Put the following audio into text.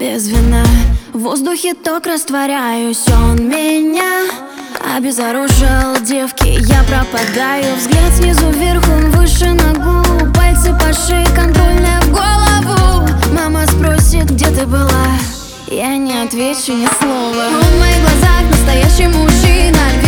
без вина. В воздухе ток растворяюсь, он меня обезоружил. Девки, я пропадаю. Взгляд снизу вверх, он выше ногу. Пальцы по шее, контрольная в голову. Мама спросит, где ты была? Я не отвечу ни слова. Он в моих глазах настоящий мужчина.